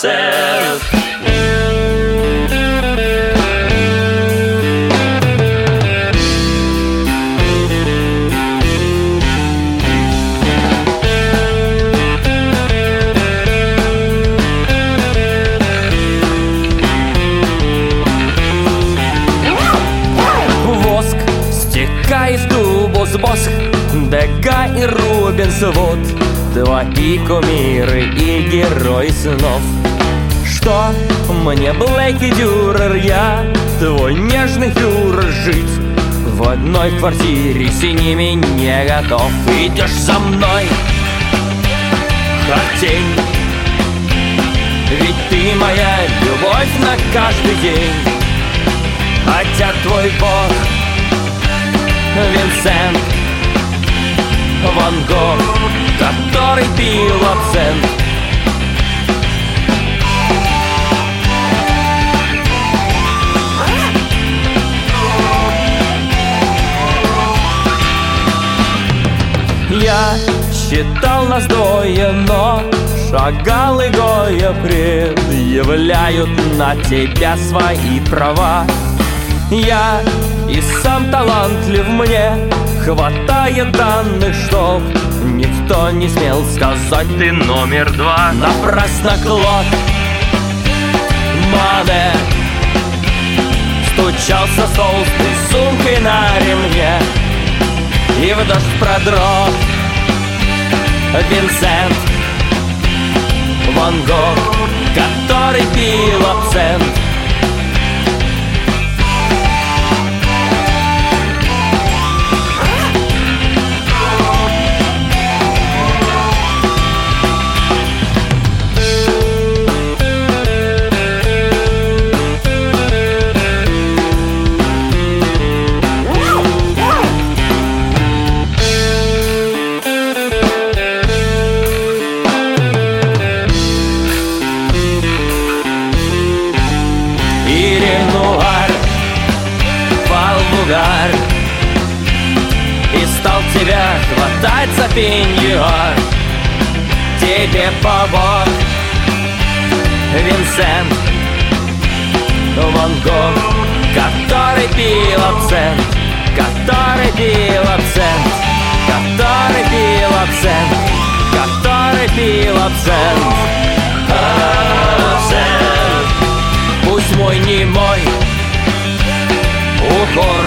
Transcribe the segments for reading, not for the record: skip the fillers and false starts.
абсент. Воск стекает в тубус Босх, Дега и Рубенс, вот твои кумиры и герои снов. Что мне, Блейк и Дюрер, я твой нежный фюрер, жить в одной квартире с ними не готов. Идешь за мной, как тень, ведь ты моя любовь на каждый день. Хотя твой бог Винсент Ван Гог, который пил абсент. Я считал нас двое, но шагал и гоя предъявляют на тебя свои права. Я и сам талантлив, мне хватает данных, чтоб никто не смел сказать: ты номер два. Напрасно Клод Моне стучался с толстой сумкой на ремне, и в дождь продрог Винсент Ван Гог, который пил абсент. И стал тебя хватать за пеньюар. Тебе помог Винсент Ван Гог, который пил абсент, который пил абсент, который пил абсент, который пил абсент. Абсент. Пусть мой немой укор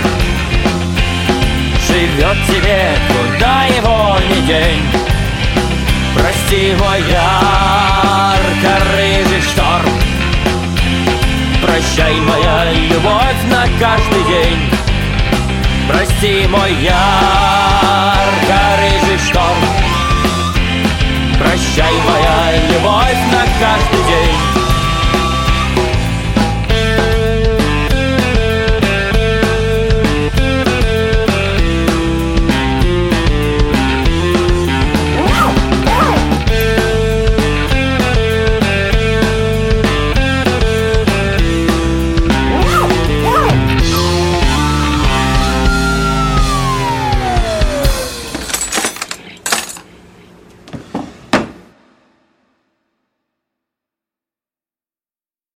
живет тебе, куда его не день. Прости, мой ярко-рыжий шторм, прощай, моя любовь на каждый день. Прости, мой ярко